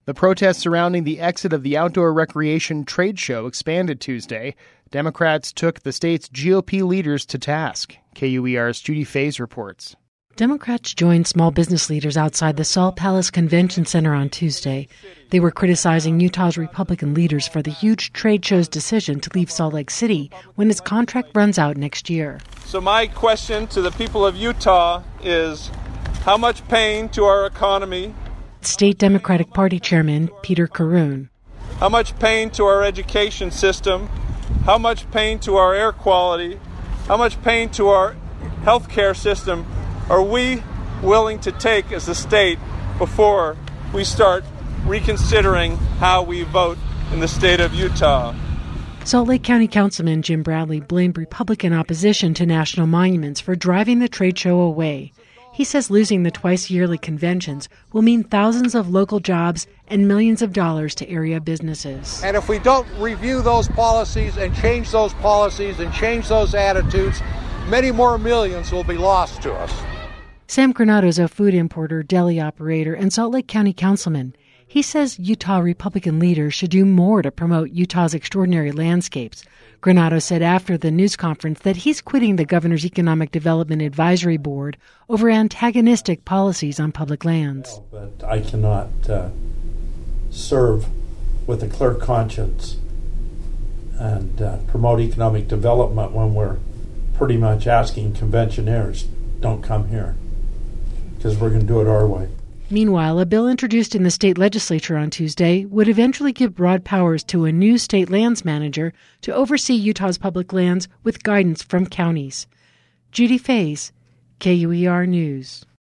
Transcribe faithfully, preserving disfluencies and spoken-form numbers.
The protests surrounding the exit of the outdoor recreation trade show expanded Tuesday. Democrats took the state's G O P leaders to task. K U E R's Judy Faze reports. Democrats joined small business leaders outside the Salt Palace Convention Center on Tuesday. They were criticizing Utah's Republican leaders for the huge trade show's decision to leave Salt Lake City when its contract runs out next year. So my question to the people of Utah is, how much pain to our economy? State Democratic Party Chairman Peter Caroon. How much pain to our education system? How much pain to our air quality? How much pain to our health care system are we willing to take as a state before we start reconsidering how we vote in the state of Utah? Salt Lake County Councilman Jim Bradley blamed Republican opposition to national monuments for driving the trade show away. He says losing the twice-yearly conventions will mean thousands of local jobs and millions of dollars to area businesses. And if we don't review those policies and change those policies and change those attitudes, many more millions will be lost to us. Sam Granado is a food importer, deli operator, and Salt Lake County councilman. He says Utah Republican leaders should do more to promote Utah's extraordinary landscapes. Granado said after the news conference that he's quitting the governor's Economic Development Advisory Board over antagonistic policies on public lands. But I cannot uh, serve with a clear conscience and uh, promote economic development when we're pretty much asking conventionaires, don't come here, because we're going to do it our way. Meanwhile, a bill introduced in the state legislature on Tuesday would eventually give broad powers to a new state lands manager to oversee Utah's public lands with guidance from counties. Judy Faze, K U E R News.